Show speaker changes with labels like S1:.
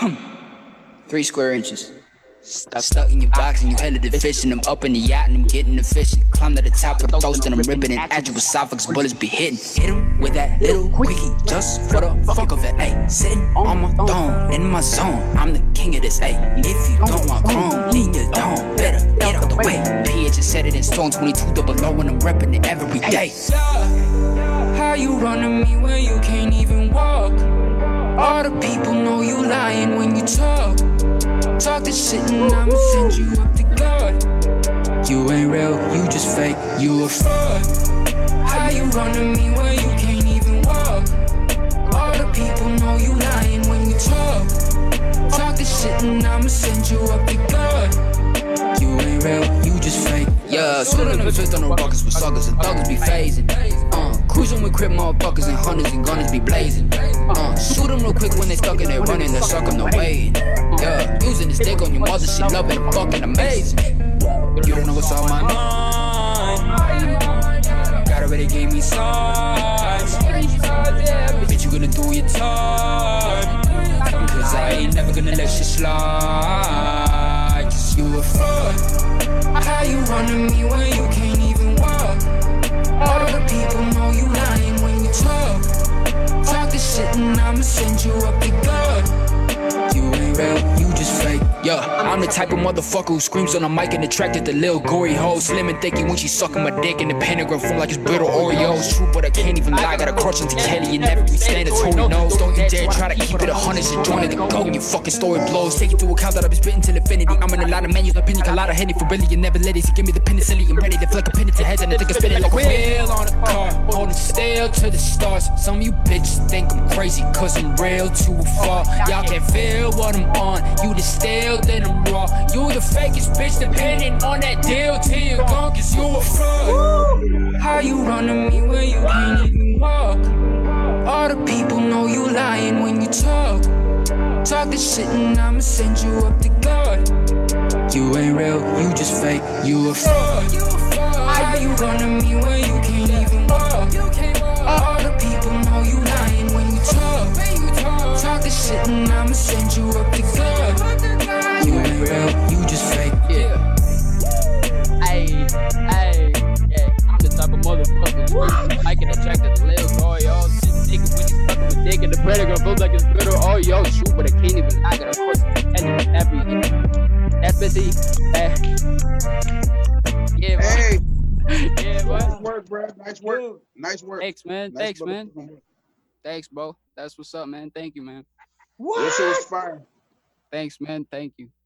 S1: 3 square inches. Stuck in your box and you headed to fishing. I'm up in the yacht and I'm getting the fishing. Climb to the top with the toast and I'm ripping it at you with esophagus bullets be hitting. Hit him with that little quickie just for the fuck of it, ayy. Sitting on my throne, in my zone, I'm the king of this, ayy. If you don't want chrome, then you don't. Better get out the way. PH just said it in stone, 22 double low and I'm repping it every day.
S2: How you running me when you can't even walk? All the people know you lying when you talk. Talk this shit and I'ma send you up to God. You ain't real, you just fake, you a fraud. How you running me when you can't even walk? All the people know you lying when you talk. Talk this shit and I'ma send you up to God. You ain't real, you just fake.
S1: Yeah, swimming in the fist on the rockets with suckers and thuggers be phasing. Cruising with crip motherfuckers and hunters and gunners be blazing. Shoot them real quick when they stuck and they running, they're suck them no waiting. Yeah, using this dick on your mother, she loving and fucking amazing. You don't know what's on my mind. God already gave me signs. Bitch, you gonna do your time. Cause I ain't never gonna let you slide. Cause you a fraud.
S2: How you running me when you can't even walk? All of the people know you lying when you talk. Talk this shit and I'ma send you up to God.
S1: You ain't real, you just fake. Yeah, I'm the type of motherfucker who screams on a mic and attracted to lil' gory hoes. Slim and thicky when she sucking my dick in the pentagram form like it's brittle Oreos. True, but I can't even lie. Got a crush on T. Kelly and every standatory nose. Don't you dare try to keep it 100 and join it to go. And your fucking story blows. Take it into account that I've been spitting till infinity. I'm in a lot of menus, like pina colada, Henny for Billy. And never let it give me the penicillin. I'm ready to flick a pin into heads and I think I'm spinning like a wheel on a car. Holding still to the stars. Some of you bitches think I'm crazy cause I'm real too far. Y'all can't feel what I'm on. You the stale, then I'm raw. You the fakest bitch depending on that deal till you're gone cause you a fraud.
S2: How you running me when you can't even walk? All the people know you lying when you talk. Talk this shit and I'ma send you up to God.
S1: You ain't real, you just fake, you a fraud.
S2: How you running me when you can't even walk? All the people know you lying when you talk. Talk this shit and I'ma send you up to God.
S1: You ain't real, you just fake.
S3: Yeah. Ayy, yeah. I'm the type of motherfucker. I can attract a little boy, yo. She nigga when you fucking with dick and the predator feels like it's bitter. Oh, yo, shoot, but I can't even lie. Got a course and every that's busy. Yeah, boy.
S4: Hey.
S3: Yeah, boy.
S4: Nice work, bro. Nice work. Nice work.
S3: Thanks, man.
S4: Nice
S3: Thanks,
S4: work.
S3: man. Thanks, bro. That's what's up, man. Thank you, man.
S4: That shit was fire.
S3: Thanks, man. Thank you.